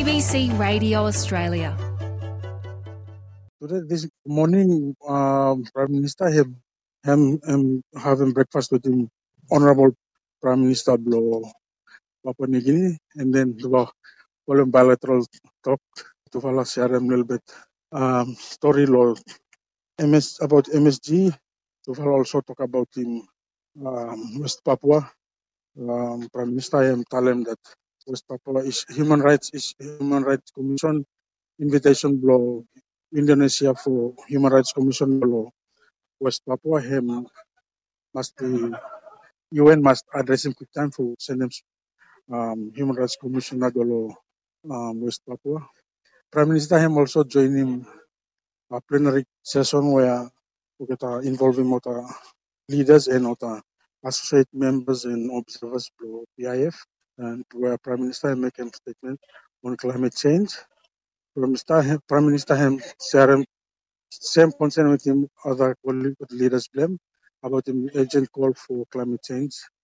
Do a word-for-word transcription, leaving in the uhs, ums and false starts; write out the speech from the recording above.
B C Radio Australia. Today, this morning, um, Prime Minister have him, him having breakfast with him, Honorable Prime Minister Blo Papua New Guinea, and then the following bilateral talk to follow share a little bit um, story law M S about M S G. To follow also talk about him um, West Papua. Um, Prime Minister him tell him that West Papua is human rights is human rights commission invitation blow Indonesia for human rights commission blow West Papua him must be U N must address him quick time for send him um, human rights commissioner below um, West Papua. Prime Minister him also join him a plenary session where we get uh, involving with uh, leaders and with, uh, associate members and observers below P I F, and where Prime Minister him make a statement on climate change. Prime Minister him, Prime Minister him share him same concern with him other colleague leaders blame about him urgent call for climate change